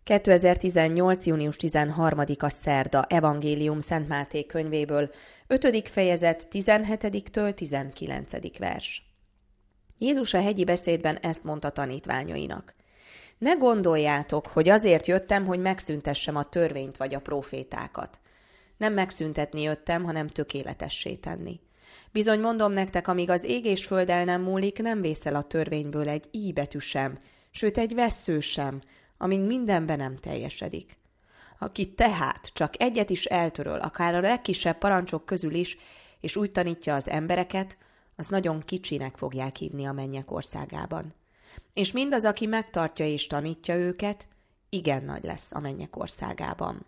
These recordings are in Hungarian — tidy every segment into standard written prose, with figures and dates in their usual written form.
2018. június 13-a szerda, Evangélium Szent Máté könyvéből, 5. fejezet 17-től 19. vers. Jézus a hegyi beszédben ezt mondta tanítványainak. Ne gondoljátok, hogy azért jöttem, hogy megszüntessem a törvényt vagy a prófétákat. Nem megszüntetni jöttem, hanem tökéletessé tenni. Bizony mondom nektek, amíg az ég és föld el nem múlik, nem vészel a törvényből egy i betű sem, sőt egy vessző sem, amíg mindenben nem teljesedik. Aki tehát csak egyet is eltöröl, akár a legkisebb parancsok közül is, és úgy tanítja az embereket, az nagyon kicsinek fogják hívni a mennyek országában. És mindaz, aki megtartja és tanítja őket, igen nagy lesz a mennyek országában.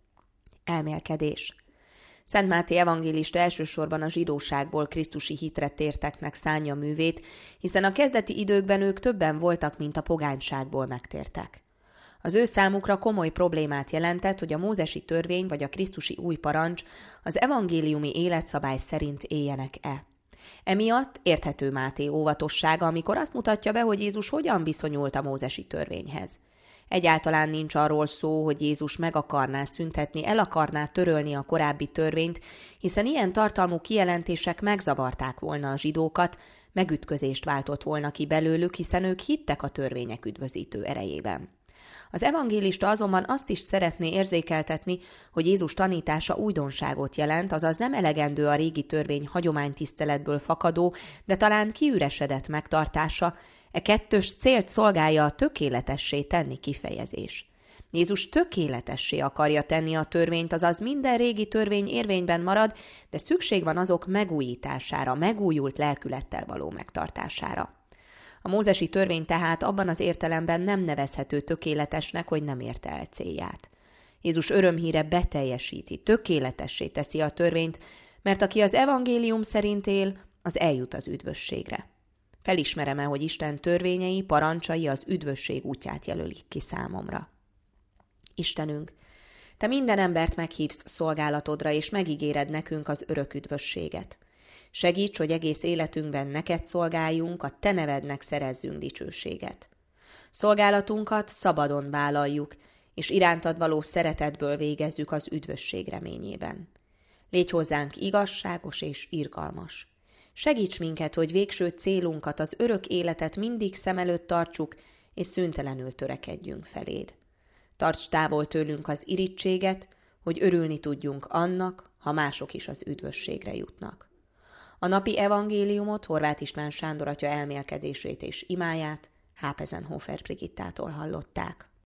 Elmélkedés. Szent Máté evangélista elsősorban a zsidóságból krisztusi hitre térteknek szánja művét, hiszen a kezdeti időkben ők többen voltak, mint a pogányságból megtértek. Az ő számukra komoly problémát jelentett, hogy a mózesi törvény vagy a krisztusi új parancs az evangéliumi életszabály szerint éljenek-e. Emiatt érthető Máté óvatossága, amikor azt mutatja be, hogy Jézus hogyan viszonyult a mózesi törvényhez. Egyáltalán nincs arról szó, hogy Jézus meg akarná szüntetni, el akarná törölni a korábbi törvényt, hiszen ilyen tartalmú kijelentések megzavarták volna a zsidókat, megütközést váltott volna ki belőlük, hiszen ők hittek a törvények üdvözítő erejében. Az evangélista azonban azt is szeretné érzékeltetni, hogy Jézus tanítása újdonságot jelent, azaz nem elegendő a régi törvény hagyománytiszteletből fakadó, de talán kiüresedett megtartása, e kettős célt szolgálja a tökéletessé tenni kifejezés. Jézus tökéletessé akarja tenni a törvényt, azaz minden régi törvény érvényben marad, de szükség van azok megújítására, megújult lelkülettel való megtartására. A mózesi törvény tehát abban az értelemben nem nevezhető tökéletesnek, hogy nem érte el célját. Jézus örömhíre beteljesíti, tökéletessé teszi a törvényt, mert aki az evangélium szerint él, az eljut az üdvösségre. Felismerem-e, hogy Isten törvényei, parancsai az üdvösség útját jelölik ki számomra. Istenünk, Te minden embert meghívsz szolgálatodra, és megígéred nekünk az örök üdvösséget. Segíts, hogy egész életünkben neked szolgáljunk, a Te nevednek szerezzünk dicsőséget. Szolgálatunkat szabadon vállaljuk, és irántad való szeretetből végezzük az üdvösség reményében. Légy hozzánk igazságos és irgalmas. Segíts minket, hogy végső célunkat, az örök életet mindig szem előtt tartsuk, és szüntelenül törekedjünk feléd. Tarts távol tőlünk az irítséget, hogy örülni tudjunk annak, ha mások is az üdvösségre jutnak. A napi evangéliumot Horváth István Sándor atya elmélkedését és imáját Hápezenhofer Brigittától hallották.